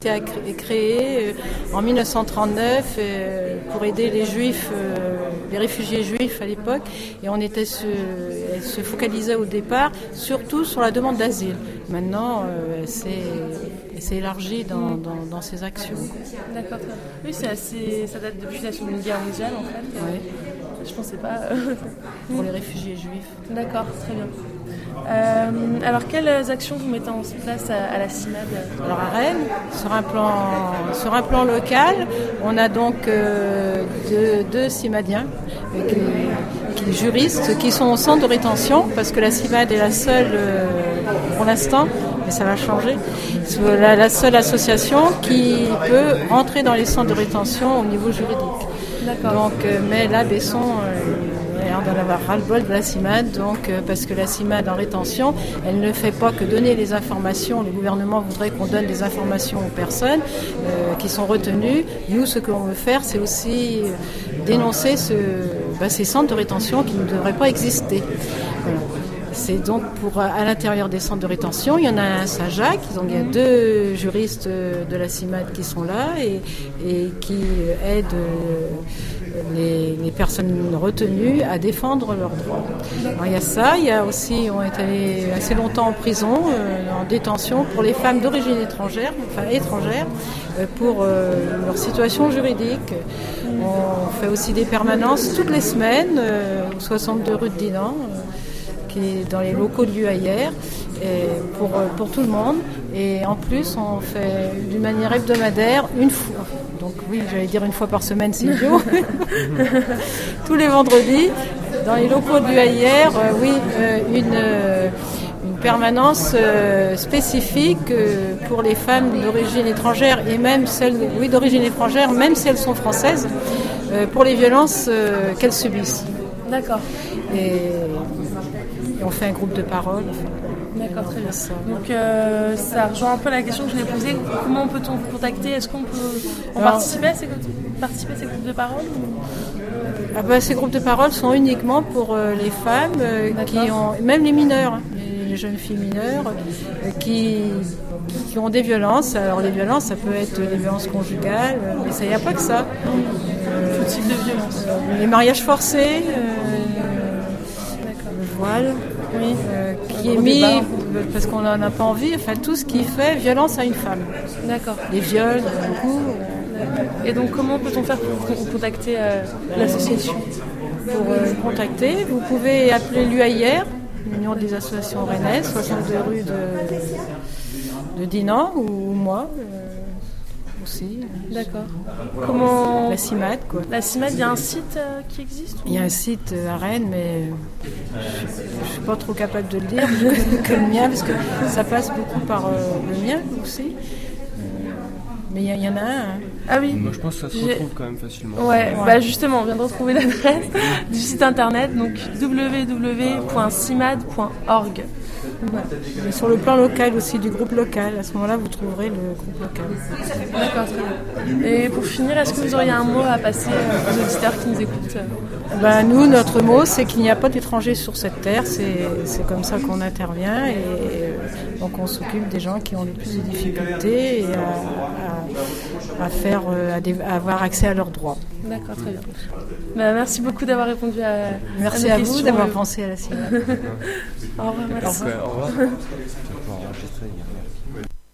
a été créée en 1939 pour aider les juifs, les réfugiés juifs à l'époque, et elle se focalisait au départ surtout sur la demande d'asile. Maintenant, elle s'est élargie dans ses actions. D'accord. Oui, ça date depuis la Seconde Guerre mondiale en fait. Oui. Je pensais pas. Pour les réfugiés juifs. D'accord, très bien. Alors, quelles actions vous mettez en place à la CIMAD ? Alors à Rennes, sur un plan local, on a donc deux CIMADiens, juristes, qui sont au centre de rétention, parce que la CIMAD est la seule, pour l'instant, mais ça va changer, la seule association qui peut rentrer dans les centres de rétention au niveau juridique. D'accord. Donc, mais là, Besson a l'air d'en avoir ras-le-bol de la CIMAD, parce que la CIMAD en rétention, elle ne fait pas que donner les informations. Le gouvernement voudrait qu'on donne des informations aux personnes qui sont retenues. Nous, ce qu'on veut faire, c'est aussi dénoncer ces centres de rétention qui ne devraient pas exister. Voilà. C'est donc à l'intérieur des centres de rétention, il y en a un à Saint-Jacques, donc il y a 2 juristes de la CIMAD qui sont là et qui aident les personnes retenues à défendre leurs droits. Alors, il y a ça, il y a aussi, on est allé assez longtemps en prison, en détention pour les femmes d'origine étrangère, pour leur situation juridique. On fait aussi des permanences toutes les semaines, au 62 rue de Dinan, qui est dans les locaux de l'UAIR, pour tout le monde. Et en plus, on fait d'une manière hebdomadaire, une fois. Donc oui, j'allais dire une fois par semaine, c'est idiot. Tous les vendredis, dans les locaux de l'UAIR, une permanence spécifique pour les femmes d'origine étrangère et même celles d'origine étrangère, même si elles sont françaises, pour les violences qu'elles subissent. D'accord. Et on fait un groupe de parole. D'accord, très bien. Donc ça rejoint un peu la question que je l'ai posée. Comment peut-on vous contacter ? Est-ce qu'on peut participer à ces groupes de parole Ces groupes de parole sont uniquement pour les femmes qui ont, même les mineurs, les jeunes filles mineures, qui ont des violences. Alors les violences, ça peut être les violences conjugales, mais il n'y a pas que ça. Tout type de violence. Les mariages forcés, le voile. Oui, qui est mis parce qu'on n'en a pas envie, tout ce qui fait violence à une femme. D'accord. Les viols, beaucoup. Et donc comment peut-on faire pour contacter l'association ? Pour contacter, vous pouvez appeler l'UAIR, l'Union des associations rennaises, 62 rue de Dinan, ou moi aussi. D'accord. La CIMAD, quoi. La CIMAD, il y a un site qui existe ? Il y a un site à Rennes, mais je ne suis pas trop capable de le dire que le mien, parce que ça passe beaucoup par le mien aussi. Mais il y en a un. Ah oui. Moi, je pense que ça se retrouve quand même facilement. Ouais. Justement, on vient de retrouver l'adresse du site internet, donc www.cimad.org. Voilà. Et sur le plan local aussi, du groupe local, à ce moment-là, vous trouverez le groupe local. D'accord, très bien. Et pour finir, est-ce que vous auriez un mot à passer aux auditeurs qui nous écoutent ? Nous, notre mot, c'est qu'il n'y a pas d'étrangers sur cette terre. C'est comme ça qu'on intervient. Et donc, on s'occupe des gens qui ont le plus de difficultés et à avoir accès à leurs droits. D'accord, très bien. Merci beaucoup d'avoir répondu à Merci nos à questions. vous d'avoir pensé à la CIMAD. Au revoir, merci. Au revoir.